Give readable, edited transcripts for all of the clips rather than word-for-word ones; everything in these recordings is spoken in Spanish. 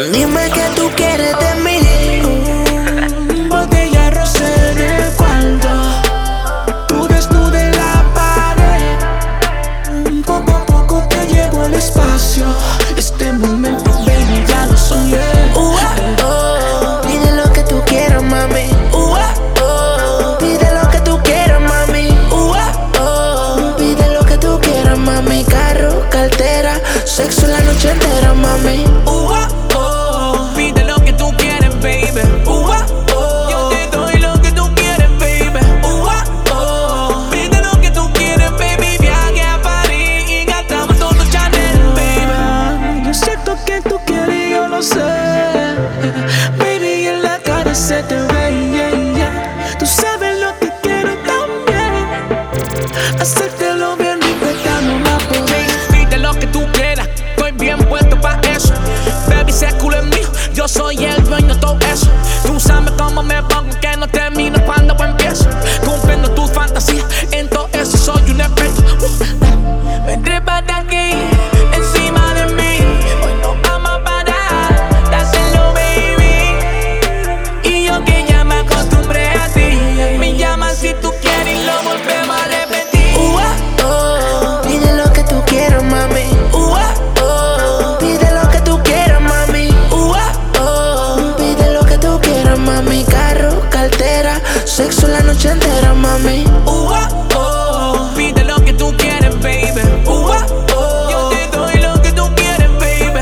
Dime qué tú quieres de mí. Botella rosé en el cuarto, tú desnuda en la pared. Poco a poco te llevo al espacio. Este momento, baby, ya lo soñé. Pide lo que tú quieras, mami. Pide lo que tú quieras, mami. Pide lo que tú quieras, mami. Carro, cartera, sexo la noche entera, mami. Pide lo que tú quieres, baby. Yo te doy lo que tú quieres, baby. Pide lo que tú quieres, baby. Viaje a París y gastamos todo Chanel, baby. Yo sé lo que tú quieres y yo lo sé, baby, en la cara se te ve, yeah, yeah. Tú sabes lo que quiero también, hacértelo bien rico, no la podéis. Pide lo que tú quieras, estoy bien puesto pa' eso. Baby, ese culo es mío, yo soy el dueño de todo eso. Tú sabes cómo me pongo, que no termino cuando empiezo. Cumpliendo tus fantasías, en todo eso soy un experto. Ven, trépate aquí, encima de mí. Hoy no vamos a parar de hacerlo, baby. Y yo que ya me acostumbré a ti. Me llamas si tú quieres y lo volvemos a repetir. Pide lo que tú quieras, mami. Pide lo que tú quieras, mami. Pide lo que tú quieras, mami. Carro, cartera, sexo la noche entera, mami. Pide lo que tú quieres, baby. Yo te doy lo que tú quieres, baby.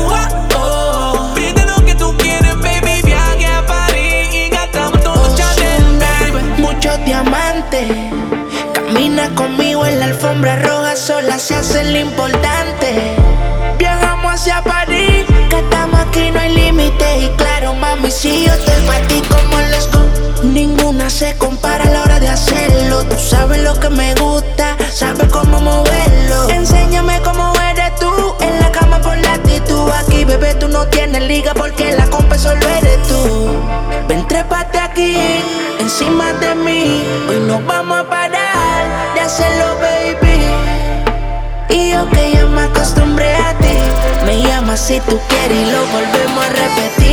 Pide lo que tú quieres, baby. Viaje a París y gastamos todo Chanel, baby. Muchos diamantes. Camina conmigo en la alfombra roja, sola se hace lo importante. Viajamos hacia París, que estamos aquí, no hay límite. Y claro, mami, si yo estoy pa' ti como los go, ninguna se compara a la hora de hacerlo. Tú sabes lo que me gusta, sabes cómo moverlo. Enséñame cómo eres tú, en la cama por la actitud. Aquí, bebé, tú no tienes liga porque la compa solo eres tú. Ven, trépate aquí, encima de mí. Hoy no vamos a parar de hacerlo, baby. Y yo que ya me acostumbré a ti. Me llamas si tú quieres y lo volvemos a repetir.